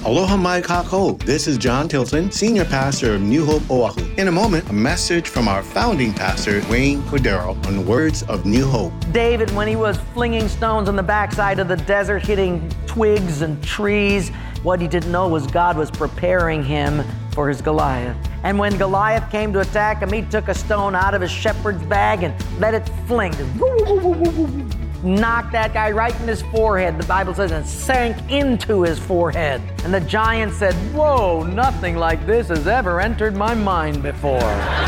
Aloha mai kako. This is John Tilton, Senior Pastor of New Hope, Oahu. In a moment, a message from our founding pastor, Wayne Cordero, on words of New Hope. David, when he was flinging stones on the backside of the desert, hitting twigs and trees, what he didn't know was God was preparing him for his Goliath. And when Goliath came to attack him, he took a stone out of his shepherd's bag and let it fling. Knocked that guy right in his forehead, the Bible says, and sank into his forehead. And the giant said, "Whoa, nothing like this has ever entered my mind before."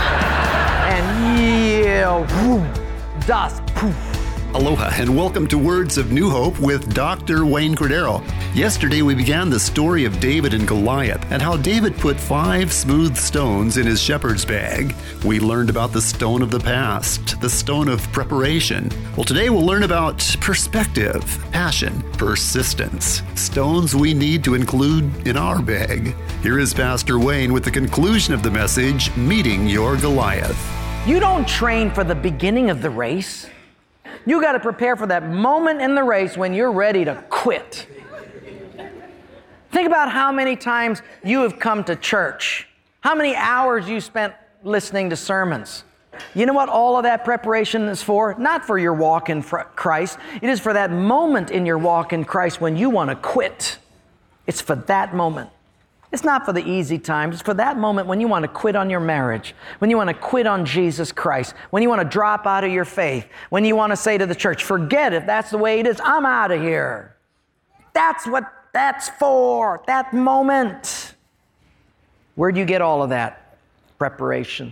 And dust, poof. Aloha and welcome to Words of New Hope with Dr. Wayne Cordero. Yesterday we began the story of David and Goliath and how David put 5 smooth stones in his shepherd's bag. We learned about the stone of the past, the stone of preparation. Well, today we'll learn about perspective, passion, persistence, stones we need to include in our bag. Here is Pastor Wayne with the conclusion of the message, Meeting Your Goliath. You don't train for the beginning of the race. You got to prepare for that moment in the race when you're ready to quit. Think about how many times you have come to church, how many hours you spent listening to sermons. You know what all of that preparation is for? Not for your walk in Christ. It is for that moment in your walk in Christ when you want to quit. It's for that moment. It's not for the easy times. It's for that moment when you want to quit on your marriage, when you want to quit on Jesus Christ, when you want to drop out of your faith, when you want to say to the church, forget it, that's the way it is, I'm out of here. That's what that's for, that moment. Where do you get all of that preparation?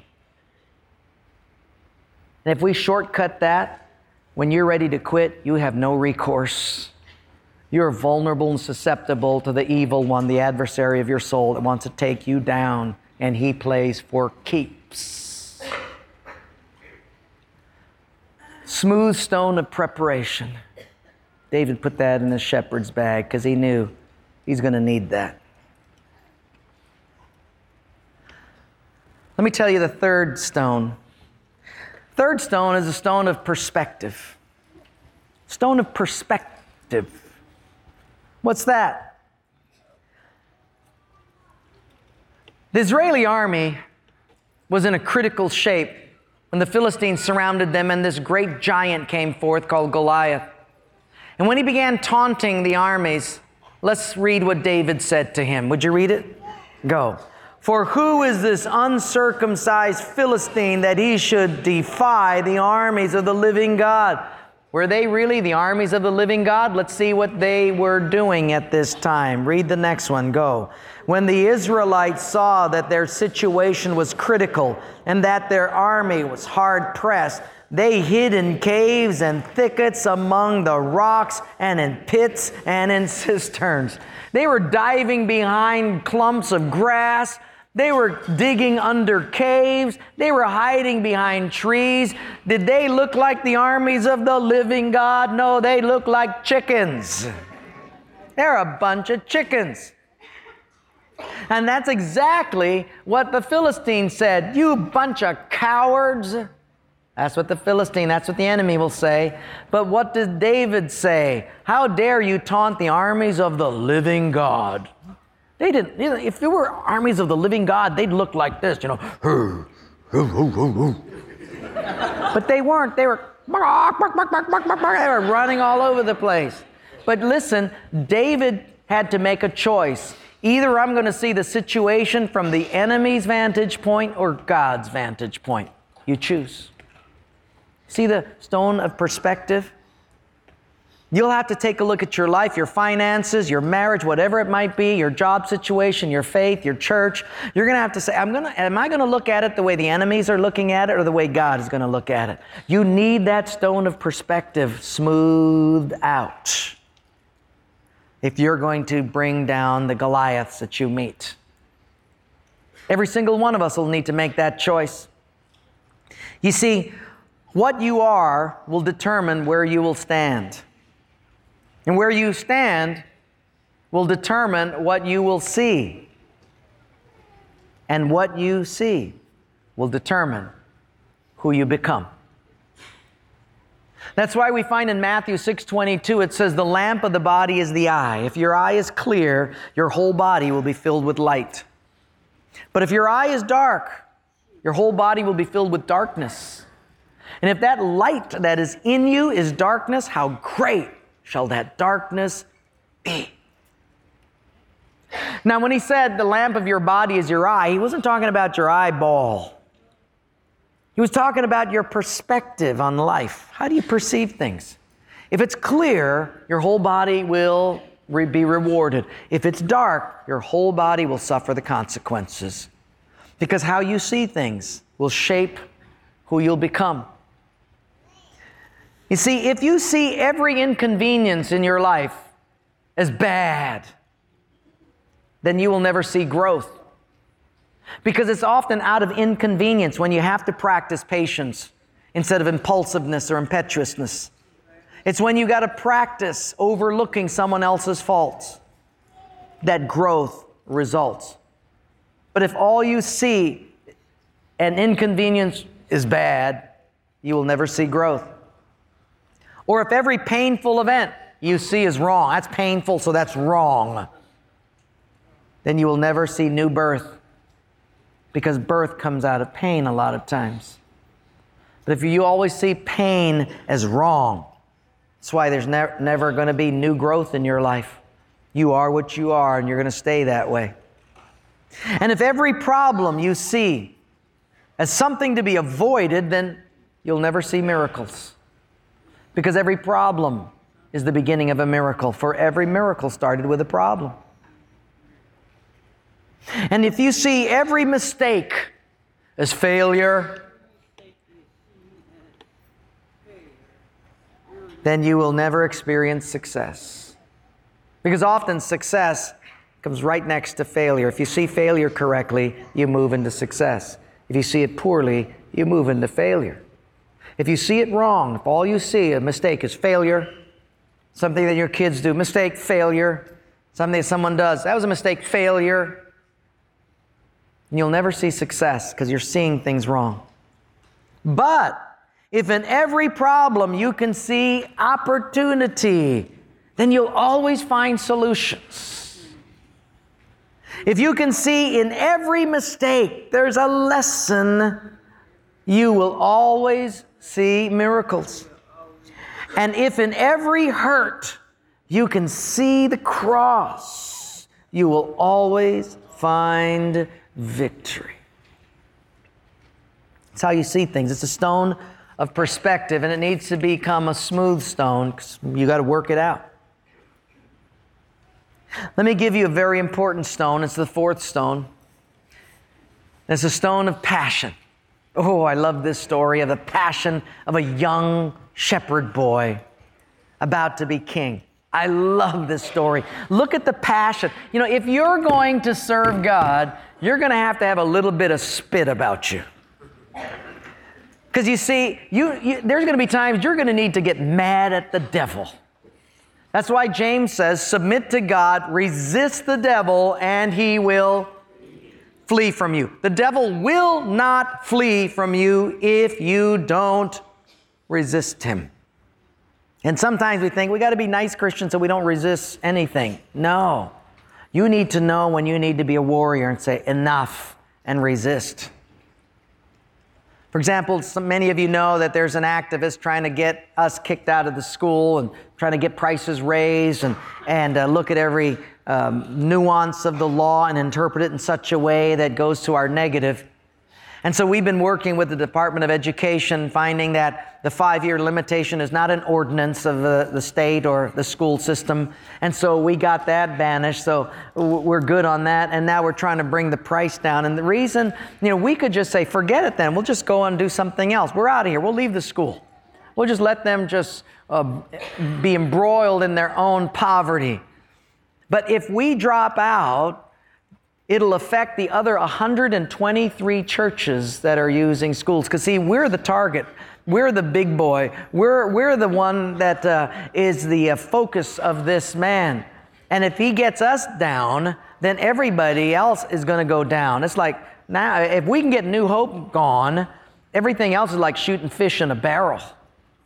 And if we shortcut that, when you're ready to quit, you have no recourse. You're vulnerable and susceptible to the evil one, the adversary of your soul that wants to take you down, and he plays for keeps. Smooth stone of preparation. David put that in his shepherd's bag because he knew he's going to need that. Let me tell you the third stone. Third stone is a stone of perspective. Stone of perspective. What's that? The Israeli army was in a critical shape when the Philistines surrounded them and this great giant came forth called Goliath. And when he began taunting the armies, let's read what David said to him. Would you read it? Go. For who is this uncircumcised Philistine that he should defy the armies of the living God? Were they really the armies of the living God? Let's see what they were doing at this time. Read the next one. Go. When the Israelites saw that their situation was critical and that their army was hard pressed, they hid in caves and thickets among the rocks and in pits and in cisterns. They were diving behind clumps of grass. They were digging under caves. They were hiding behind trees. Did they look like the armies of the living God? No, they look like chickens. They're a bunch of chickens. And that's exactly what the Philistines said. You bunch of cowards. That's what the enemy will say. But what did David say? How dare you taunt the armies of the living God? They didn't, if there were armies of the living God, they'd look like this, But they weren't. They were running all over the place. But listen, David had to make a choice. Either I'm going to see the situation from the enemy's vantage point or God's vantage point. You choose. See the stone of perspective? You'll have to take a look at your life, your finances, your marriage, whatever it might be, your job situation, your faith, your church. You're going to have to say, am I going to look at it the way the enemies are looking at it or the way God is going to look at it? You need that stone of perspective smoothed out if you're going to bring down the Goliaths that you meet. Every single one of us will need to make that choice. You see, what you are will determine where you will stand. And where you stand will determine what you will see. And what you see will determine who you become. That's why we find in Matthew 6:22, it says, the lamp of the body is the eye. If your eye is clear, your whole body will be filled with light. But if your eye is dark, your whole body will be filled with darkness. And if that light that is in you is darkness, how great shall that darkness be? Now, when he said the lamp of your body is your eye, he wasn't talking about your eyeball. He was talking about your perspective on life. How do you perceive things? If it's clear, your whole body will be rewarded. If it's dark, your whole body will suffer the consequences. Because how you see things will shape who you'll become. You see, if you see every inconvenience in your life as bad, then you will never see growth. Because it's often out of inconvenience when you have to practice patience instead of impulsiveness or impetuousness. It's when you got to practice overlooking someone else's faults that growth results. But if all you see an inconvenience is bad, you will never see growth. Or if every painful event you see is wrong, that's painful, so that's wrong, then you will never see new birth. Because birth comes out of pain a lot of times. But if you always see pain as wrong, that's why there's never going to be new growth in your life. You are what you are, and you're going to stay that way. And if every problem you see as something to be avoided, then you'll never see miracles. Because every problem is the beginning of a miracle, for every miracle started with a problem. And if you see every mistake as failure, then you will never experience success. Because often success comes right next to failure. If you see failure correctly, you move into success. If you see it poorly, you move into failure. If you see it wrong, if all you see a mistake is failure, something that your kids do, mistake, failure, something that someone does, that was a mistake, failure, and you'll never see success because you're seeing things wrong. But if in every problem you can see opportunity, then you'll always find solutions. If you can see in every mistake there's a lesson, you will always see miracles. And if in every hurt you can see the cross, you will always find victory. It's how you see things. It's a stone of perspective, and it needs to become a smooth stone because you got to work it out. Let me give you a very important stone. It's the fourth stone. It's a stone of passion. Oh, I love this story of the passion of a young shepherd boy about to be king. I love this story. Look at the passion. You know, if you're going to serve God, you're going to have a little bit of spit about you. Because you see, there's going to be times you're going to need to get mad at the devil. That's why James says, submit to God, resist the devil, and he will flee from you. The devil will not flee from you if you don't resist him. And sometimes we think we got to be nice Christians so we don't resist anything. No. You need to know when you need to be a warrior and say enough and resist. For example, many of you know that there's an activist trying to get us kicked out of the school and trying to get prices raised and look at every nuance of the law and interpret it in such a way that goes to our negative. And so we've been working with the Department of Education, finding that the 5-year limitation is not an ordinance of the state or the school system. And so we got that banished. So we're good on that. And now we're trying to bring the price down. And the reason, we could just say, forget it then. We'll just go and do something else. We're out of here. We'll leave the school. We'll just let them just be embroiled in their own poverty. But if we drop out, it'll affect the other 123 churches that are using schools. Because see, we're the target. We're the big boy. We're the one that is the focus of this man. And if he gets us down, then everybody else is going to go down. It's like, now, if we can get New Hope gone, everything else is like shooting fish in a barrel.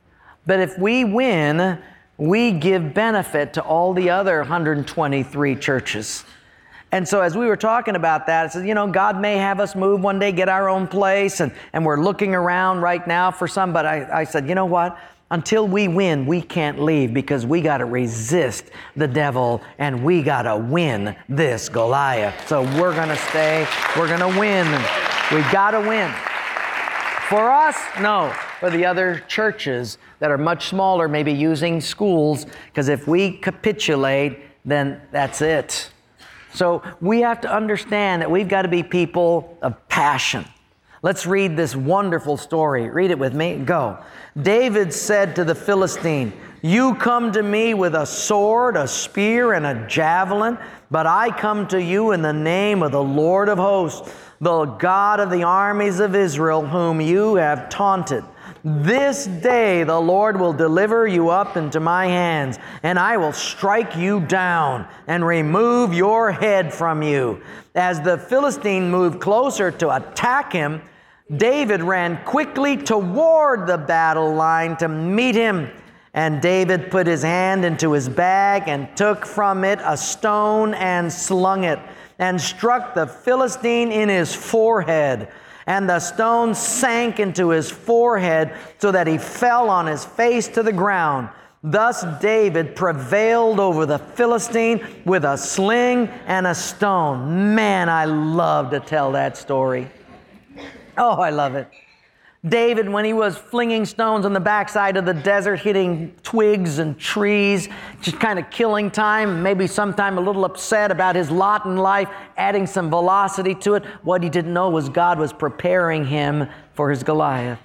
But if we win, we give benefit to all the other 123 churches. And so as we were talking about that, it says, God may have us move one day, get our own place, and we're looking around right now for some, but I said, you know what? Until we win, we can't leave, because we got to resist the devil and we got to win this Goliath. So we're going to stay, we're going to win. We got to win. For us, no. For the other churches that are much smaller, maybe using schools, because if we capitulate, then that's it. So we have to understand that we've got to be people of passion. Let's read this wonderful story. Read it with me. Go. David said to the Philistine, "You come to me with a sword, a spear, and a javelin, but I come to you in the name of the Lord of hosts, the God of the armies of Israel, whom you have taunted. This day the Lord will deliver you up into my hands, and I will strike you down and remove your head from you." As the Philistine moved closer to attack him, David ran quickly toward the battle line to meet him. And David put his hand into his bag and took from it a stone and slung it, and struck the Philistine in his forehead. And the stone sank into his forehead so that he fell on his face to the ground. Thus David prevailed over the Philistine with a sling and a stone. Man, I love to tell that story. Oh, I love it. David, when he was flinging stones on the backside of the desert, hitting twigs and trees, just kind of killing time, maybe sometime a little upset about his lot in life, adding some velocity to it. What he didn't know was God was preparing him for his Goliath.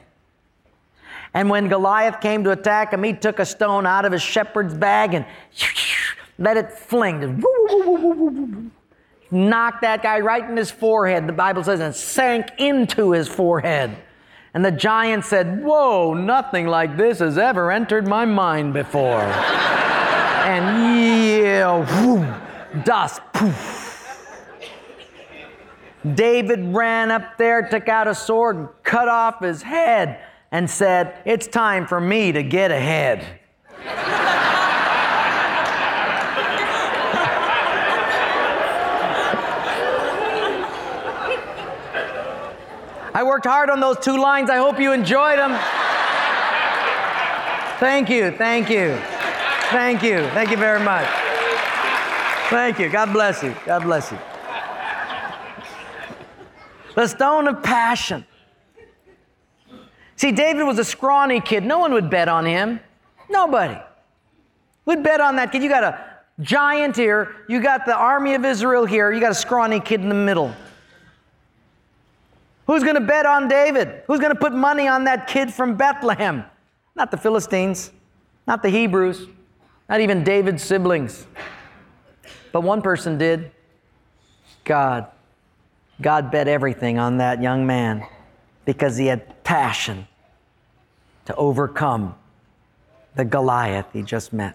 And when Goliath came to attack him, he took a stone out of his shepherd's bag and let it fling. Knocked that guy right in his forehead, the Bible says, and sank into his forehead. And the giant said, "Whoa, nothing like this has ever entered my mind before." And dust, poof. David ran up there, took out a sword, and cut off his head, and said, "It's time for me to get ahead." I worked hard on those 2 lines. I hope you enjoyed them. Thank you, thank you, thank you, thank you very much. Thank you. God bless you. God bless you. The stone of passion. See, David was a scrawny kid. No one would bet on him. Nobody would bet on that kid. You got a giant here. You got the army of Israel here. You got a scrawny kid in the middle. Who's going to bet on David? Who's going to put money on that kid from Bethlehem? Not the Philistines, not the Hebrews, not even David's siblings. But one person did. God. God bet everything on that young man because he had passion to overcome the Goliath he just met.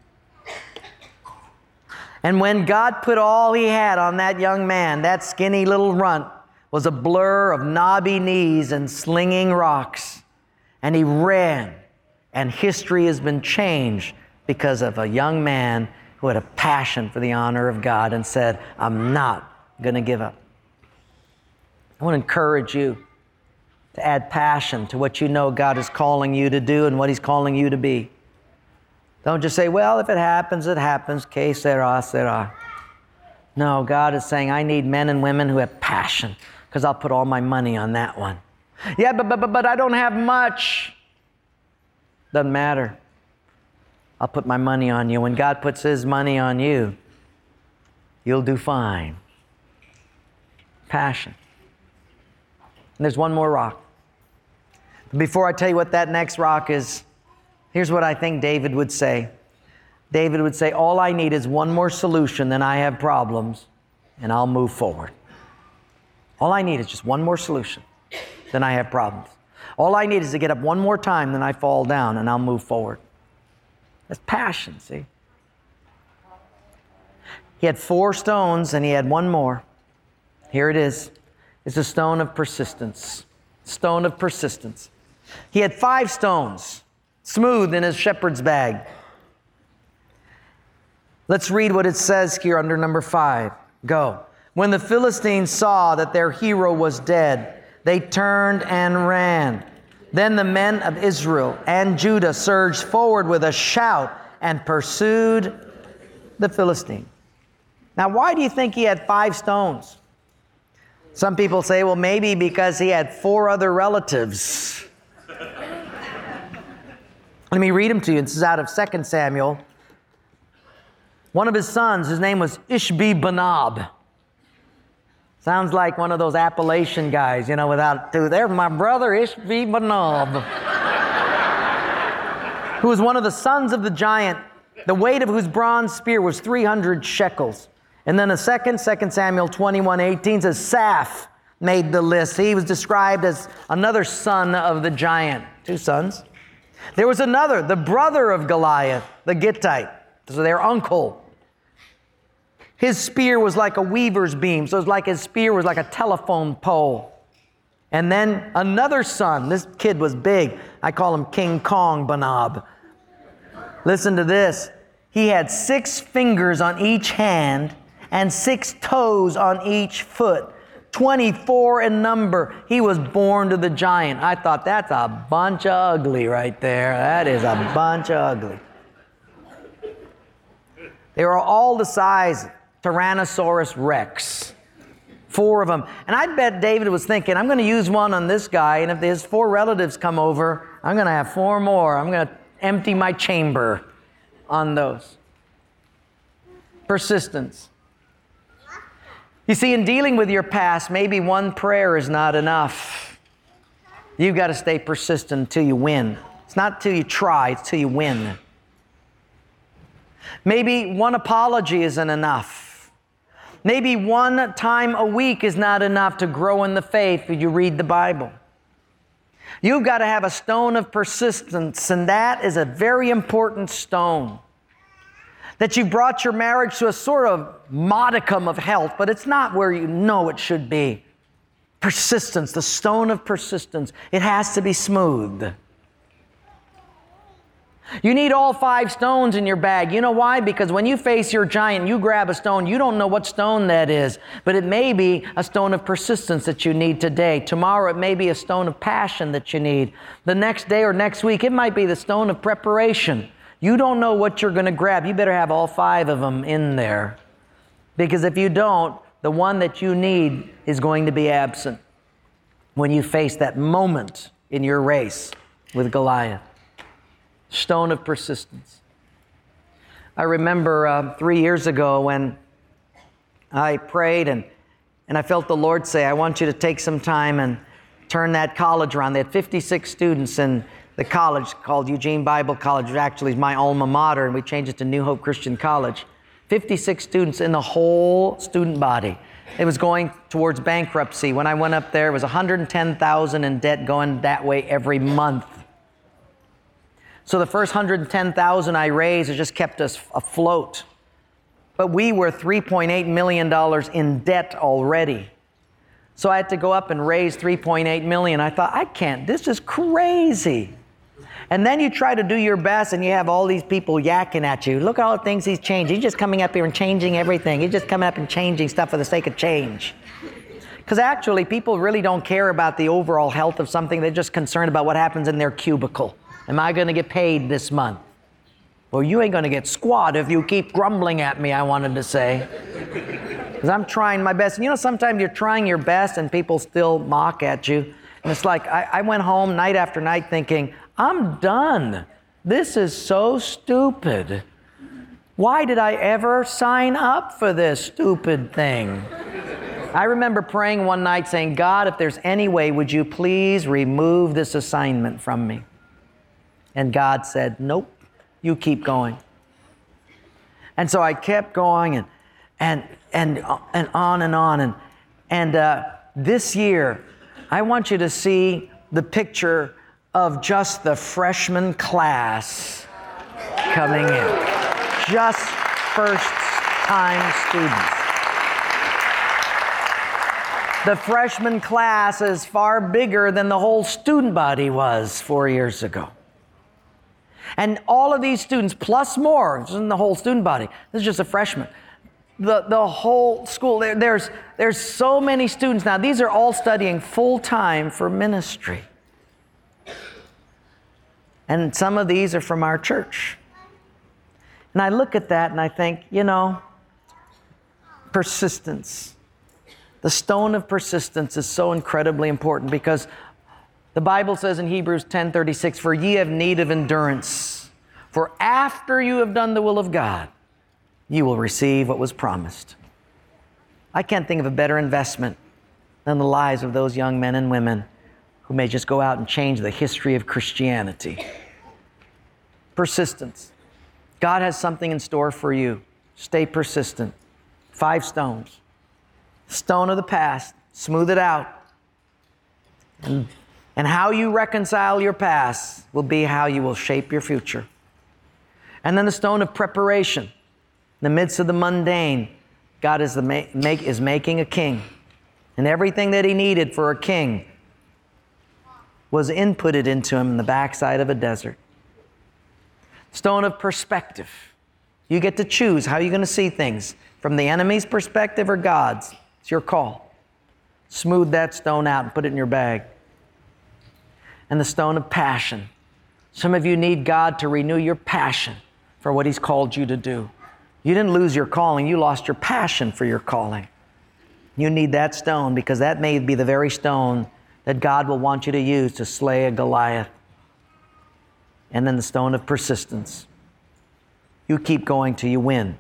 And when God put all he had on that young man, that skinny little runt was a blur of knobby knees and slinging rocks. And he ran, and history has been changed because of a young man who had a passion for the honor of God and said, "I'm not going to give up." I want to encourage you to add passion to what you know God is calling you to do and what he's calling you to be. Don't just say, "Well, if it happens, it happens. Que sera, sera." No, God is saying, I need men and women who have passion, because I'll put all my money on that one. Yeah, but I don't have much. Doesn't matter. I'll put my money on you. When God puts his money on you, you'll do fine. Passion. And there's one more rock. But before I tell you what that next rock is, here's what I think David would say. David would say, all I need is one more solution, then I have problems, and I'll move forward. All I need is just one more solution, then I have problems. All I need is to get up one more time, then I fall down, and I'll move forward. That's passion, see? He had 4 stones, and he had one more. Here it is. It's a stone of persistence. Stone of persistence. He had 5 stones. smooth in his shepherd's bag. Let's read what it says here under number 5. Go. When the Philistines saw that their hero was dead, they turned and ran. Then the men of Israel and Judah surged forward with a shout and pursued the Philistine. Now, why do you think he had 5 stones? Some people say, well, maybe because he had 4 other relatives. Let me read them to you. This is out of 2 Samuel. One of his sons, his name was Ishbi-Benob. Sounds like one of those Appalachian guys, without two. There's my brother Ishbi-Benob, who was one of the sons of the giant, the weight of whose bronze spear was 300 shekels. And then 2 Samuel 21:18 says, Saph made the list. He was described as another son of the giant. 2 sons. There was another, the brother of Goliath, the Gittite. So their uncle. His spear was like a weaver's beam. So it was like his spear was like a telephone pole. And then another son. This kid was big. I call him King Kong Benob. Listen to this. He had 6 fingers on each hand and 6 toes on each foot. 24 in number. He was born to the giant. I thought, that's a bunch of ugly right there. That is a bunch of ugly. They were all the size of Tyrannosaurus Rex. 4 of them. And I bet David was thinking, I'm going to use one on this guy, and if his 4 relatives come over, I'm going to have 4 more. I'm going to empty my chamber on those. Persistence. You see, in dealing with your past, maybe one prayer is not enough. You've got to stay persistent until you win. It's not till you try, it's till you win. Maybe one apology isn't enough. Maybe one time a week is not enough to grow in the faith when you read the Bible. You've got to have a stone of persistence, and that is a very important stone. That you've brought your marriage to a sort of modicum of health, but it's not where you know it should be. Persistence, the stone of persistence. It has to be smooth. You need all 5 stones in your bag. You know why? Because when you face your giant, you grab a stone, you don't know what stone that is, but it may be a stone of persistence that you need today. Tomorrow, it may be a stone of passion that you need. The next day or next week, it might be the stone of preparation. You don't know what you're going to grab. You better have all 5 of them in there. Because if you don't, the one that you need is going to be absent when you face that moment in your race with Goliath. Stone of persistence. I remember 3 years ago when I prayed and I felt the Lord say, I want you to take some time and turn that college around. They had 56 students in the college called Eugene Bible College, which actually is my alma mater, and we changed it to New Hope Christian College. 56 students in the whole student body. It was going towards bankruptcy. When I went up there, it was $110,000 in debt going that way every month. So the first $110,000 I raised, it just kept us afloat. But we were $3.8 million in debt already. So I had to go up and raise $3.8 million. I thought, I can't, this is crazy. And then you try to do your best and you have all these people yakking at you. Look at all the things he's changed. He's just coming up here and changing everything. He's just coming up and changing stuff for the sake of change. Because actually, people really don't care about the overall health of something. They're just concerned about what happens in their cubicle. Am I going to get paid this month? Well, you ain't going to get squat if you keep grumbling at me, I wanted to say. Because I'm trying my best. And sometimes you're trying your best and people still mock at you. And it's like, I went home night after night thinking, I'm done. This is so stupid. Why did I ever sign up for this stupid thing? I remember praying one night saying, God, if there's any way, would you please remove this assignment from me? And God said, nope, you keep going. And so I kept going and on and on. And this year, I want you to see the picture of just the freshman class coming in. Just first-time students. The freshman class is far bigger than the whole student body was 4 years ago. And all of these students, plus more, this isn't the whole student body, this is just a freshman. The whole school, there's so many students now. These are all studying full-time for ministry. And some of these are from our church. And I look at that and I think, persistence. The stone of persistence is so incredibly important because the Bible says in Hebrews 10:36, "For ye have need of endurance, for after you have done the will of God, you will receive what was promised." I can't think of a better investment than the lives of those young men and women who may just go out and change the history of Christianity. Persistence. God has something in store for you. Stay persistent. 5 stones. Stone of the past. Smooth it out. And how you reconcile your past will be how you will shape your future. And then the stone of preparation. In the midst of the mundane, God is making a king. And everything that He needed for a king was inputted into him in the backside of a desert. Stone of perspective. You get to choose how you're going to see things, from the enemy's perspective or God's. It's your call. Smooth that stone out and put it in your bag. And the stone of passion. Some of you need God to renew your passion for what He's called you to do. You didn't lose your calling, you lost your passion for your calling. You need that stone because that may be the very stone that God will want you to use to slay a Goliath. And then the stone of persistence. You keep going till you win.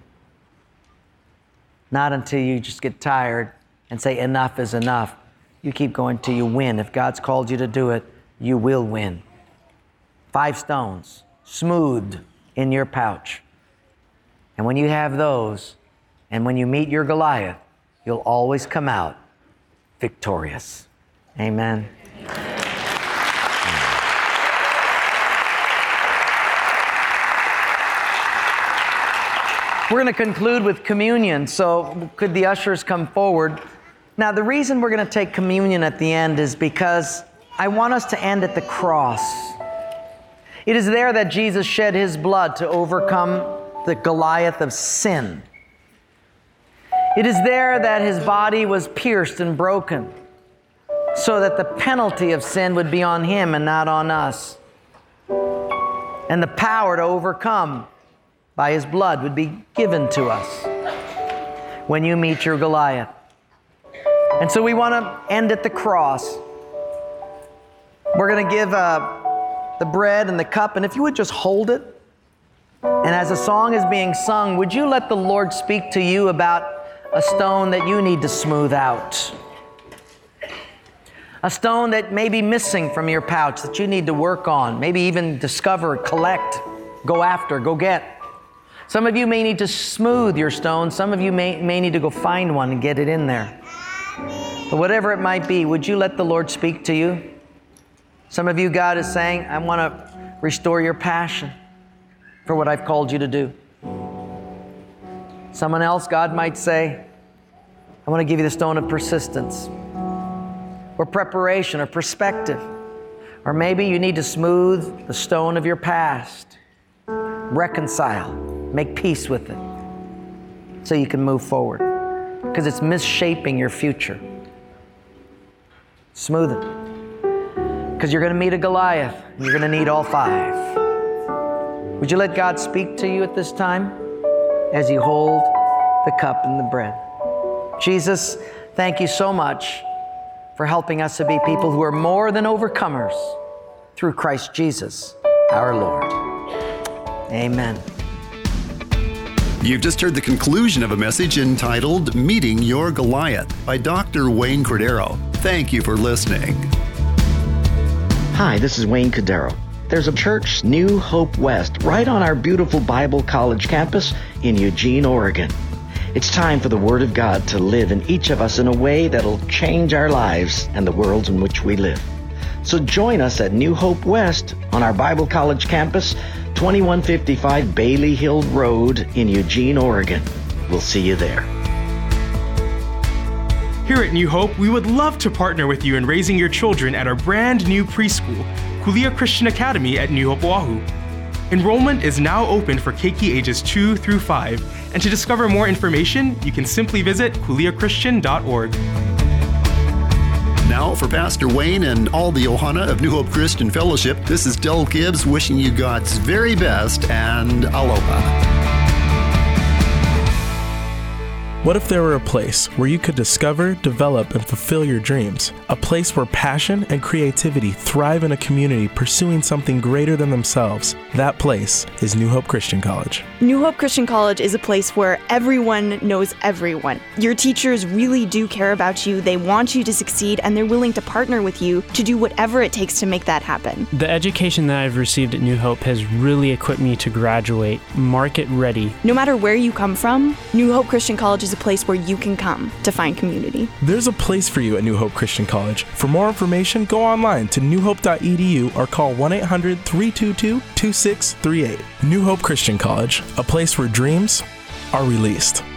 Not until you just get tired and say enough is enough. You keep going till you win. If God's called you to do it, you will win. 5 stones, smoothed in your pouch. And when you have those, and when you meet your Goliath, you'll always come out victorious. Amen. We're going to conclude with communion, so could the ushers come forward? Now, the reason we're going to take communion at the end is because I want us to end at the cross. It is there that Jesus shed His blood to overcome the Goliath of sin. It is there that His body was pierced and broken so that the penalty of sin would be on Him and not on us. And the power to overcome by His blood would be given to us when you meet your Goliath. And so we want to end at the cross. We're going to give the bread and the cup, and if you would just hold it. And as the song is being sung, would you let the Lord speak to you about a stone that you need to smooth out? A stone that may be missing from your pouch that you need to work on, maybe even discover, collect, go after, go get. Some of you may need to smooth your stone. Some of you may need to go find one and get it in there. But whatever it might be, would you let the Lord speak to you? Some of you, God is saying, I want to restore your passion for what I've called you to do. Someone else, God might say, I want to give you the stone of persistence or preparation or perspective. Or maybe you need to smooth the stone of your past, reconcile, make peace with it so you can move forward because it's misshaping your future. Smooth it because you're going to meet a Goliath and you're going to need all 5. Would you let God speak to you at this time as you hold the cup and the bread? Jesus, thank you so much for helping us to be people who are more than overcomers through Christ Jesus, our Lord. Amen. You've just heard the conclusion of a message entitled Meeting Your Goliath by Dr. Wayne Cordero. Thank you for listening. Hi, this is Wayne Cordero. There's a church, New Hope West, right on our beautiful Bible College campus in Eugene, Oregon. It's time for the Word of God to live in each of us in a way that'll change our lives and the worlds in which we live. So join us at New Hope West on our Bible College campus, 2155 Bailey Hill Road in Eugene, Oregon. We'll see you there. Here at New Hope, we would love to partner with you in raising your children at our brand new preschool, Kulia Christian Academy at New Hope, Oahu. Enrollment is now open for keiki ages 2 through 5, and to discover more information, you can simply visit kuleachristian.org. Now, for Pastor Wayne and all the Ohana of New Hope Christian Fellowship, this is Del Gibbs wishing you God's very best and aloha. What if there were a place where you could discover, develop, and fulfill your dreams? A place where passion and creativity thrive in a community pursuing something greater than themselves. That place is New Hope Christian College. New Hope Christian College is a place where everyone knows everyone. Your teachers really do care about you, they want you to succeed, and they're willing to partner with you to do whatever it takes to make that happen. The education that I've received at New Hope has really equipped me to graduate market ready. No matter where you come from, New Hope Christian College is a place where you can come to find community. There's a place for you at New Hope Christian College. For more information, go online to newhope.edu or call 1-800-322-2638. New Hope Christian College, a place where dreams are released.